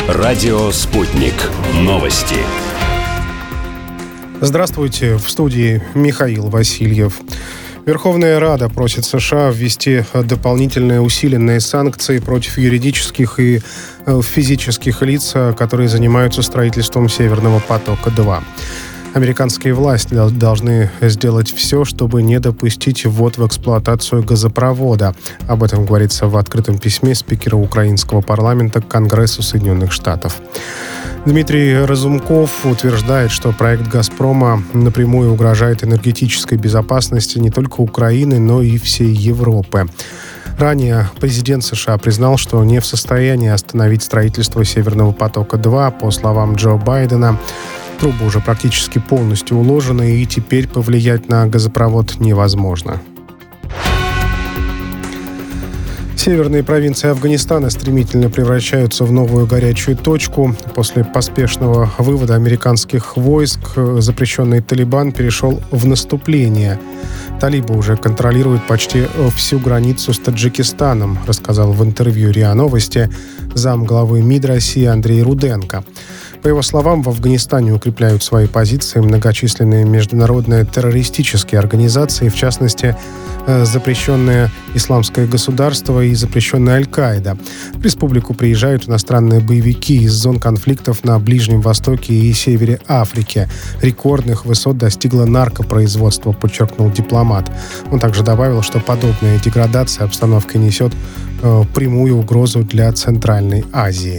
Радио «Спутник». Новости. Здравствуйте, в студии Михаил Васильев. Верховная Рада просит США ввести дополнительные усиленные санкции против юридических и физических лиц, которые занимаются строительством «Северного потока-2». Американские власти должны сделать все, чтобы не допустить ввод в эксплуатацию газопровода. Об этом говорится в открытом письме спикера украинского парламента к Конгрессу Соединенных Штатов. Дмитрий Разумков утверждает, что проект «Газпрома» напрямую угрожает энергетической безопасности не только Украины, но и всей Европы. Ранее президент США признал, что не в состоянии остановить строительство «Северного потока-2». По словам Джо Байдена, трубы уже практически полностью уложены, и теперь повлиять на газопровод невозможно. Северные провинции Афганистана стремительно превращаются в новую горячую точку. После поспешного вывода американских войск запрещенный Талибан перешел в наступление. Талибы уже контролируют почти всю границу с Таджикистаном, рассказал в интервью РИА Новости замглавы МИД России Андрей Руденко. По его словам, в Афганистане укрепляют свои позиции многочисленные международные террористические организации, в частности, запрещенное Исламское государство и запрещенная Аль-Каида. В республику приезжают иностранные боевики из зон конфликтов на Ближнем Востоке и севере Африки. Рекордных высот достигло наркопроизводство, подчеркнул дипломат. Он также добавил, что подобная деградация обстановки несет прямую угрозу для Центральной Азии.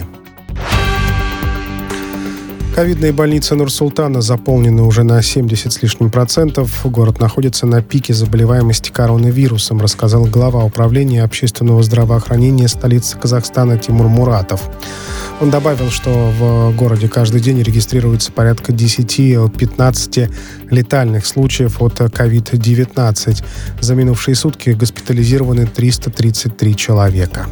Ковидные больницы Нур-Султана заполнены уже на 70 с лишним процентов. Город находится на пике заболеваемости коронавирусом, рассказал глава управления общественного здравоохранения столицы Казахстана Тимур Муратов. Он добавил, что в городе каждый день регистрируется порядка 10-15 летальных случаев от COVID-19. За минувшие сутки госпитализированы 333 человека.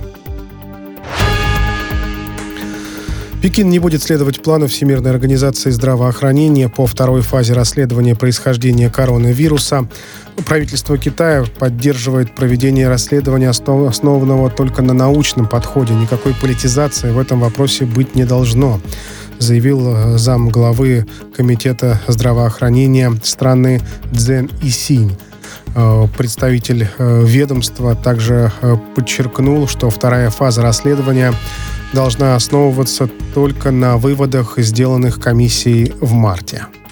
Пекин не будет следовать плану Всемирной организации здравоохранения по второй фазе расследования происхождения коронавируса. Правительство Китая поддерживает проведение расследования, основанного только на научном подходе. Никакой политизации в этом вопросе быть не должно, заявил замглавы Комитета здравоохранения страны Цзэн Исинь. Представитель ведомства также подчеркнул, что вторая фаза расследования должна основываться только на выводах, сделанных комиссией в марте.